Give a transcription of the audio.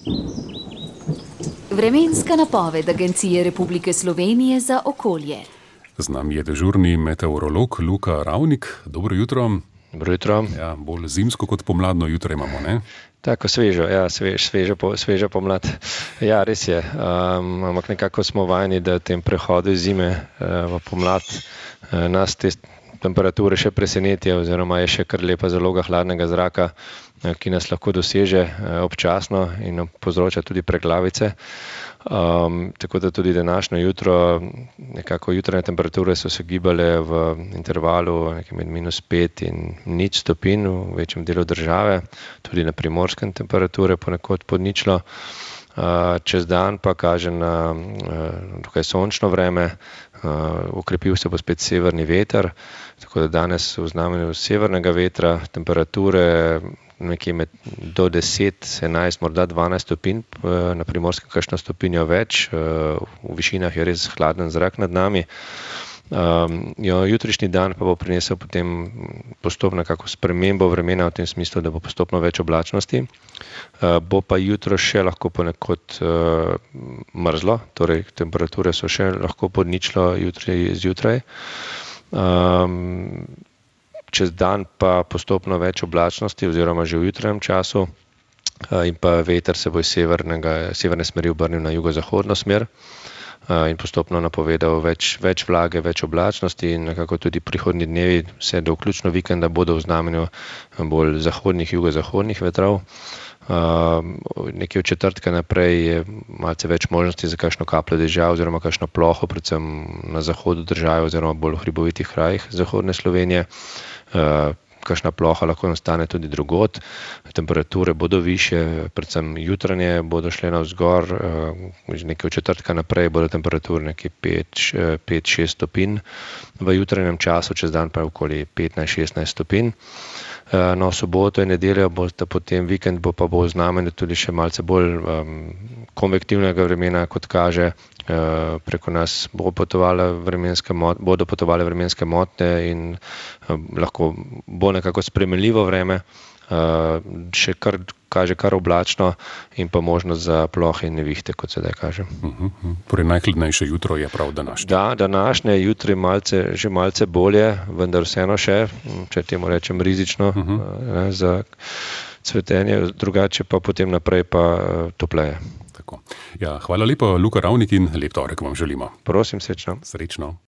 Vremenska napoved Agencije Republike Slovenije za okolje. Z nami je dežurni meteorolog Luka Ravnik. Dobro jutro. Dobro jutro. Ja, bolj zimsko kot pomladno jutro imamo, ne? Tako svežo, ja, sveža pomlad. Ja, res je. Ampak nekako smo vajeni, da v tem prehodu iz zime v pomlad nas te temperature še presenetijo, oziroma je še kar lepa zaloga hladnega zraka, ki nas lahko doseže občasno in povzroča tudi preglavice. Tako da tudi današnjo jutro, nekako jutranje temperature so se gibale v intervalu med -5 in 0 stopinj v večjem delu države, tudi na Primorskem temperature ponekod pod ničlo. Čez dan pa kaže na dokaj sončno vreme, okrepil se bo spet severni veter, tako da danes v znamenju severnega vetra temperature nekje do 10, 11, morda 12 stopinj, na Primorskem kakšno stopinjo več, v višinah je res hladen zrak nad nami. Jutrišnji dan pa bo prinesel potem postopno kako spremembo vremena v tem smislu, da bo postopno več oblačnosti. Bo pa jutro še lahko ponekod mrzlo, torej temperature so še lahko pod ničlo zjutraj. Čez dan pa postopno več oblačnosti oziroma že v jutranjem času in pa veter se bo iz severne smeri obrnil na jugozahodno smer in postopno napovedal več vlage, več oblačnosti in nekako tudi prihodnji dnevi vse do vključno vikenda bodo v znamenju bolj zahodnih, jugozahodnih vetrov. Nekje od četrtka naprej je malce več možnosti za kakšno kapljo dežja oziroma kakšno ploho, predvsem na zahodu države oziroma bolj v hribovitih krajih zahodne Slovenije. Kakšna ploha lahko nastane tudi drugod. Temperature bodo višje, predvsem jutranje bodo šle navzgor, nekje od četrtka naprej bodo temperature nekje 5-6 stopinj, v jutranjem času čez dan pa okoli 15-16 stopinj. No, soboto in nedeljo bosta potem vikend bo v znamenju tudi še malce bolj konvektivnega vremena, kot kaže. Preko nas bodo potovale vremenske motnje in lahko bo nekako spremenljivo vreme, še kaže kar oblačno in pa možnost za plohe in nevihte, kot sedaj kaže. Torej najhladnejše jutro je prav današnje. Da, današnje jutri že malce bolje, vendar vseeno še, če temu rečem rizično, za cvetenje, drugače pa potem naprej pa topleje. Tako. Ja, hvala lepa, Luka Ravnik, in lep torek vam želimo. Prosim, srečno. Srečno.